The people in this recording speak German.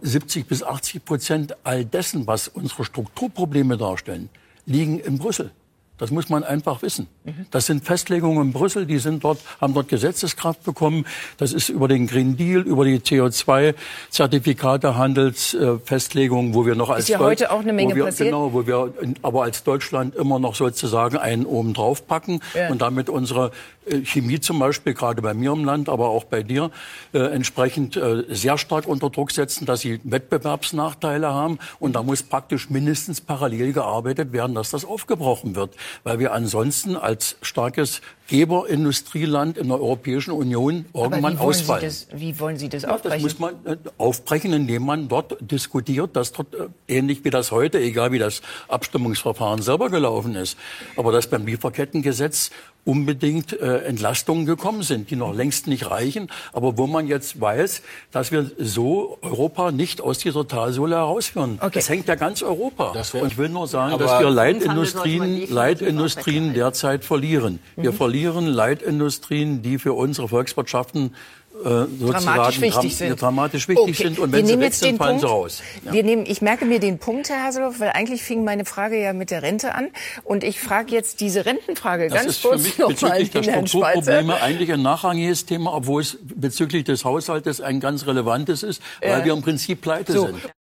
70-80% all dessen, was unsere Strukturprobleme darstellen, liegen in Brüssel. Das muss man einfach wissen. Das sind Festlegungen in Brüssel, die sind dort, haben dort Gesetzeskraft bekommen. Das ist über den Green Deal, über die CO2-Zertifikate, Handelsfestlegungen, wo wir noch als ist ja heute auch eine Menge passiert. Genau, wo wir aber als Deutschland immer noch sozusagen einen oben drauf packen und damit unsere Chemie zum Beispiel, gerade bei mir im Land, aber auch bei dir, entsprechend sehr stark unter Druck setzen, dass sie Wettbewerbsnachteile haben. Und da muss praktisch mindestens parallel gearbeitet werden, dass das aufgebrochen wird. Weil wir ansonsten als starkes Geberindustrieland in der Europäischen Union irgendwann ausfallen. Wie wollen Sie das aufbrechen? Das muss man aufbrechen, indem man dort diskutiert, dass dort ähnlich wie das heute, egal wie das Abstimmungsverfahren selber gelaufen ist, aber dass beim Lieferkettengesetz unbedingt Entlastungen gekommen sind, die noch längst nicht reichen, aber wo man jetzt weiß, dass wir so Europa nicht aus dieser Talsohle herausführen. Okay. Das hängt ja ganz Europa. Und ich will nur sagen, dass wir Leitindustrien derzeit verlieren. Wir verlieren Leitindustrien, die für unsere Volkswirtschaften dramatisch wichtig sind. Und wenn sie weg sind, fallen sie raus. Ja. Ich merke mir den Punkt, Herr Haseloff, weil eigentlich fing meine Frage ja mit der Rente an. Und ich frage jetzt diese Rentenfrage ganz kurz nochmal bezüglich der Strukturprobleme eigentlich ein nachrangiges Thema, obwohl es bezüglich des Haushaltes ein ganz relevantes ist, weil wir im Prinzip pleite sind.